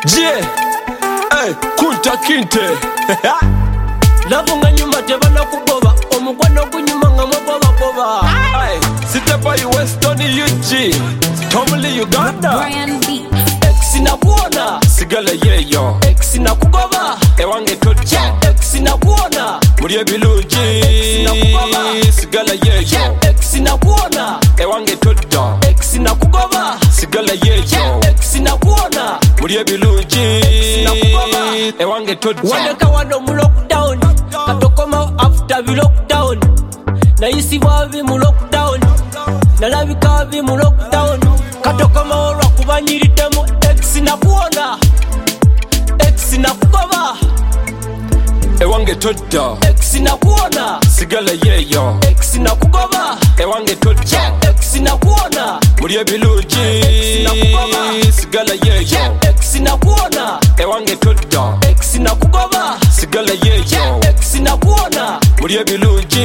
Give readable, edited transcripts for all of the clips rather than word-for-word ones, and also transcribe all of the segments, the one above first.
Je, kunta kinte Lavo nga nyuma tebana kugoba omukwano gunyuma nga mugoba. Sitepa Weston UG Tomly Uganda Brian B. X nakuona Sigala yeyo X nakugoba Ewange tocha X nakuona Mulye bilungi Sigala yeyo X nakuona Ewange tocha X nakugoba Sigala yeyo X nakuona Mulye bilungi Ewange tocha Waneka wano mu lockdown katokoma after the lockdown nayisibwa vi mu lockdown nalabika vi mu lockdown katokoma olwa kubanyiriddemu X nakuona X nakugoba Ewange tocha X nakuona Sigala yeyo X nakugoba Ewange tocha X nakuona Mulye bilungi Sigala yeyo X nakuona Ewange tocha X nakugoba Sigala yeyo X nakuona Mulye bilungi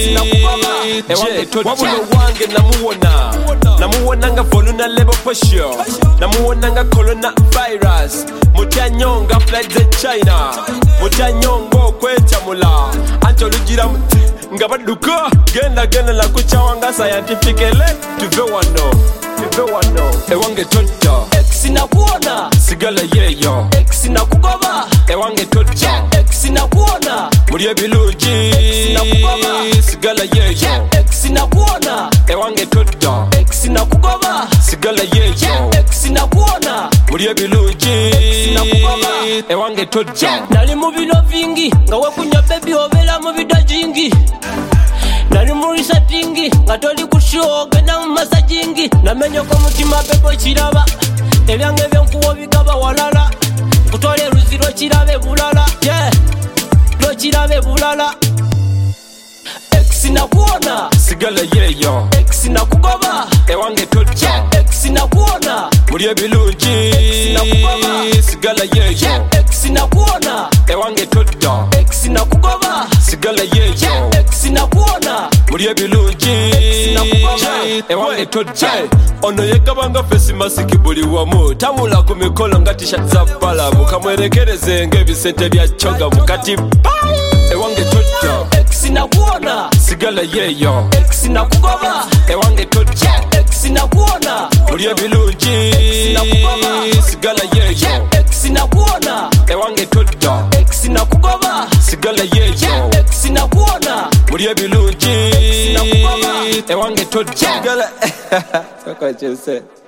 Ewange tocha Wabuno wange namuwona nga vulnerable posture namuwona nga coronavirus mutya nnyo nga flights in China mutya nnyo ng'okwetamula anti olugira nga badduka genda nakukyawa nga scientifically tuve wano ewange tocha X nakuona sigala yeyo X nakugoba ewange tocha X nakuona mulye bilungi sigala yeyo X nakuona ewange tocha X nakugoba sigala yeyo X nakuona mulye bilungi ewange tocha nali mu bino vingi nga wekunya bebi obeera mu bidajingi nali mu risatingi nga toli ku show genda mu masajingi namenyeko mutima bebo kiraba ebyange byenkuwa bigaba walala kutwala eruzi lwekirabe bulala lwekirabe bulala X nakuona sigala yeyo X nakugoba ewange tocha X nakuona mulye bilungi sigala yeyo X nakuona ewange tocha X nakugoba sigala yeyo X nakuona mulye bilungi ewange tocha ono yegabanga fesi masiki buli wamu tamula ku mikolo nga tishat za balamu kamwerekereze ng'ebisente bya choga mukati ewange tocha X nakuona sigala yeyo X nakugoba ewange tocha X nakuona mulye bilungi sigala yeyo X nakuona ewange tocha X nakugoba sigala yeyo X nakuona mulye bilungi ewange tocha sigala